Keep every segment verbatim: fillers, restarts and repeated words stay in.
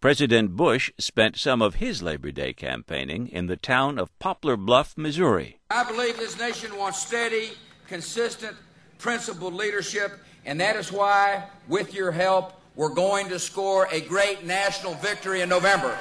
President Bush spent some of his Labor Day campaigning in the town of Poplar Bluff, Missouri. I believe this nation wants steady, consistent, principled leadership, and that is why, with your help, we're going to score a great national victory in November.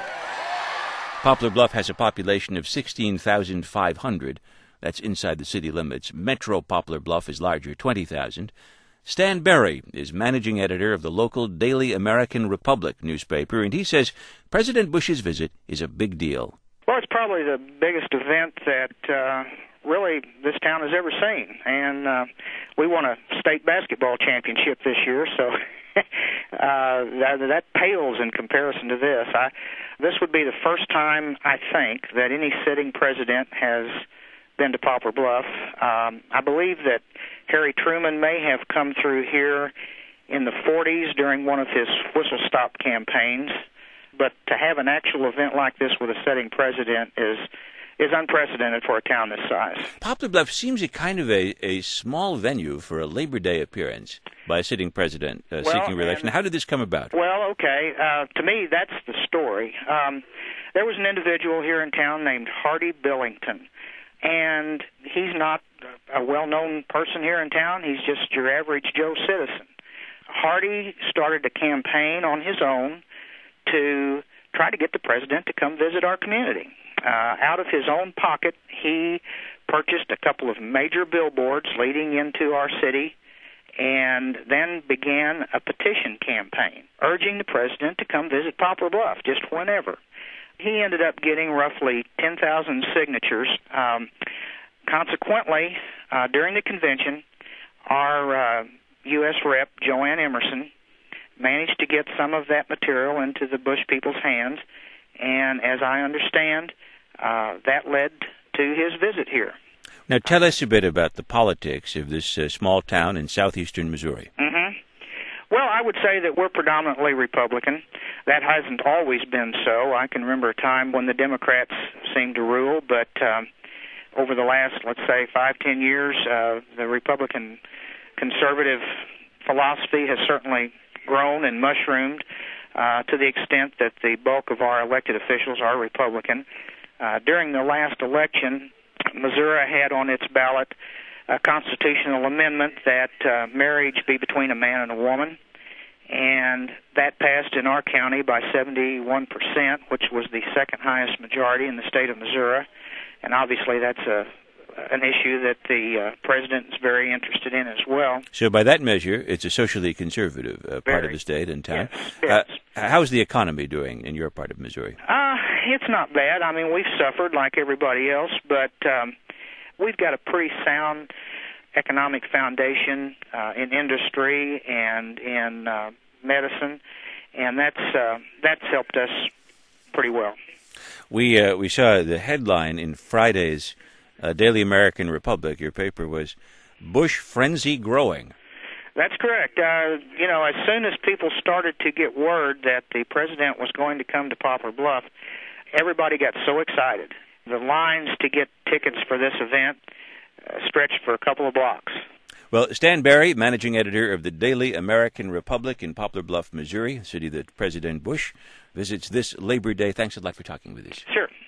Poplar Bluff has a population of sixteen thousand five hundred. That's inside the city limits. Metro Poplar Bluff is larger, twenty thousand. Stan Berry is managing editor of the local Daily American Republic newspaper, and he says President Bush's visit is a big deal. Well, it's probably the biggest event that uh, really this town has ever seen, and uh, we won a state basketball championship this year, so uh, that, that pales in comparison to this. I, this would be the first time, I think, that any sitting president has been to Poplar Bluff. Um, I believe that Harry Truman may have come through here in the forties during one of his whistle-stop campaigns, but to have an actual event like this with a sitting president is is unprecedented for a town this size. Poplar Bluff seems a kind of a, a small venue for a Labor Day appearance by a sitting president uh, well, seeking re-election. How did this come about? Well, okay. Uh, to me, that's the story. Um, there was an individual here in town named Hardy Billington, and he's not a well-known person here in town. He's just your average Joe citizen. Hardy started a campaign on his own to try to get the president to come visit our community. Uh, out of his own pocket, he purchased a couple of major billboards leading into our city and then began a petition campaign urging the president to come visit Poplar Bluff just whenever. He ended up getting roughly ten thousand signatures. Um, consequently, uh, during the convention, our uh, U S Rep, Joanne Emerson, managed to get some of that material into the Bush people's hands, and as I understand, uh, that led to his visit here. Now tell us a bit about the politics of this uh, small town in southeastern Missouri. Mm-hmm. Well, I would say that we're predominantly Republican. That hasn't always been so. I can remember a time when the Democrats seemed to rule, but um, over the last, let's say, five, ten years, uh, the Republican conservative philosophy has certainly grown and mushroomed uh, to the extent that the bulk of our elected officials are Republican. Uh, during the last election, Missouri had on its ballot a constitutional amendment that uh, marriage be between a man and a woman, and that passed in our county by seventy-one percent, which was the second highest majority in the state of Missouri, and obviously that's a an issue that the uh, president is very interested in as well. So by that measure, it's a socially conservative uh, part of the state and town. Yes, yes. Uh, how's the economy doing in your part of Missouri? Uh, it's not bad. I mean, we've suffered like everybody else, but um, we've got a pretty sound economic foundation uh, in industry and in uh, medicine, and that's uh, that's helped us pretty well. We uh, we saw the headline in Friday's uh, Daily American Republic. Your paper was "Bush Frenzy Growing." That's correct. Uh, you know, as soon as people started to get word that the president was going to come to Poplar Bluff, everybody got so excited. The lines to get tickets for this event uh, stretched for a couple of blocks. Well, Stan Berry, managing editor of the Daily American Republic in Poplar Bluff, Missouri, a city that President Bush visits this Labor Day. Thanks a lot for talking with us. Sure.